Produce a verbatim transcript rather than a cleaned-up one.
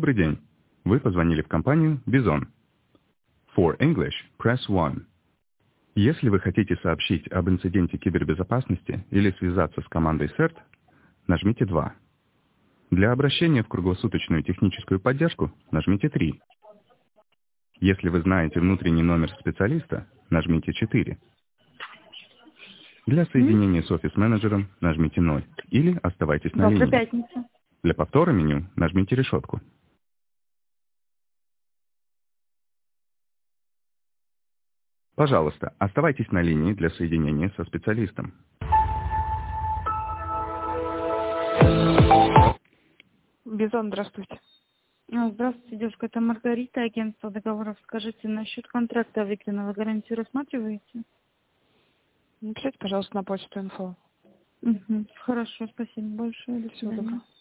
Добрый день. Вы позвонили в компанию Bison. For English, press one. Если вы хотите сообщить об инциденте кибербезопасности или связаться с командой сэрт, нажмите два. Для обращения в круглосуточную техническую поддержку нажмите три. Если вы знаете внутренний номер специалиста, нажмите четыре. Для М? соединения с офис-менеджером нажмите ноль или оставайтесь на Завтра линии. пятница. Для повтора меню нажмите решетку. Пожалуйста, оставайтесь на линии для соединения со специалистом. Бизон, здравствуйте. А, Здравствуйте, девушка, это Маргарита, агентство договоров. Скажите, насчет контракта Виклина вы гарантию рассматриваете? Напишите, пожалуйста, на почту инфо. Угу. Хорошо, спасибо большое. До Всего свидания. доброго.